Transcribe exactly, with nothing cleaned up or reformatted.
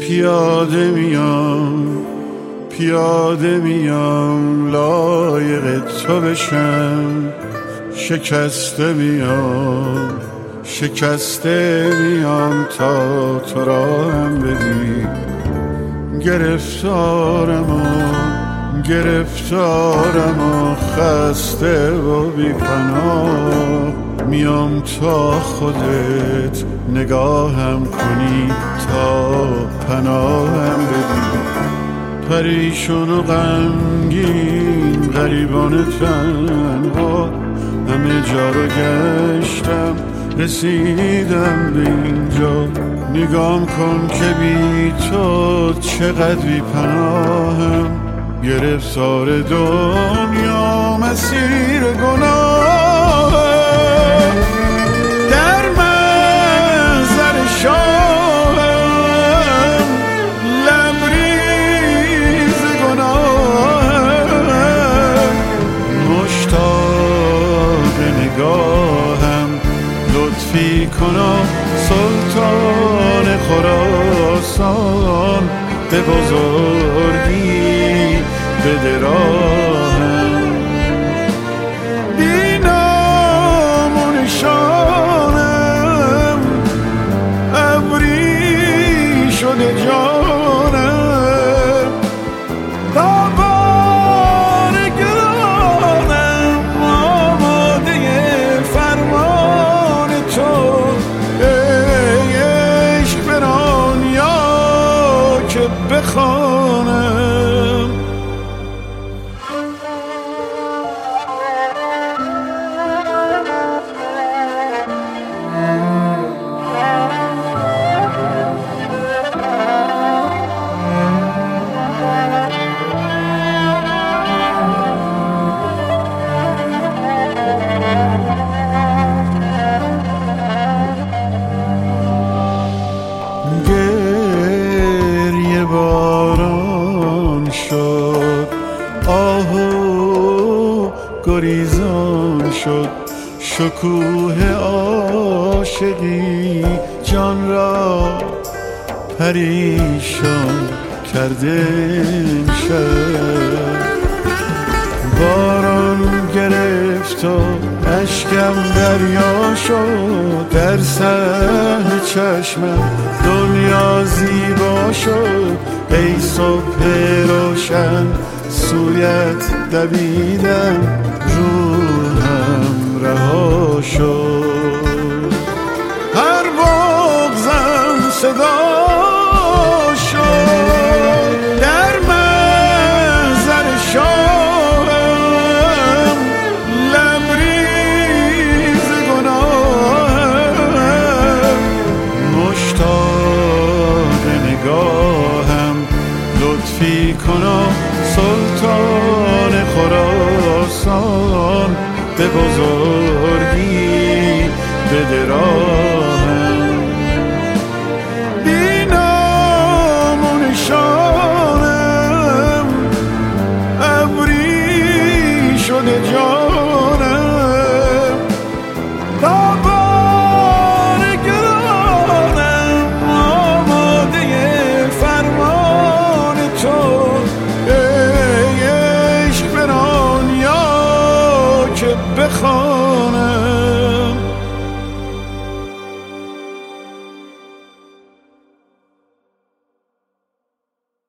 پیاده میام پیاده میام لایق تو بشم، شکسته میام شکسته میام تا تو را هم بدی. گرفتارم و گرفتارم و خسته و بی پناه، میام تا خودت نگاهم کنی تا پناهم بدی. پریشون و غمگین غریبان تنها همه جا رو گشتم، رسیدم به اینجا. نگام کن که بی تو چقدر بی پناهم، گرفتار دنیا مسیر گناهم. در محضر شاهم لبریز گناهم، مشتاق نگاهم لطفی کنا سلطان خراسان، به بزرگی بده راهم. بی نام و نشانم ابری شده جانم، تابان گرانم آماده فرمان تو. ای عشق بران یا که بخوانم. گریه باران شد، آهو گریزان شد، شکوه عاشقی جان را پریشان کرده امشب. باران گرفت و اشکم دریا شد، در صحن چشمم دنیا زیبا شد. ای صبح روشن سویت دویدم، روحم رها شد. هر بغضم صدا شد، در محضر شاهم لبریز گناهم، مشتاق نگاهم لطفی کنا سلطان خراسان، به بزرگ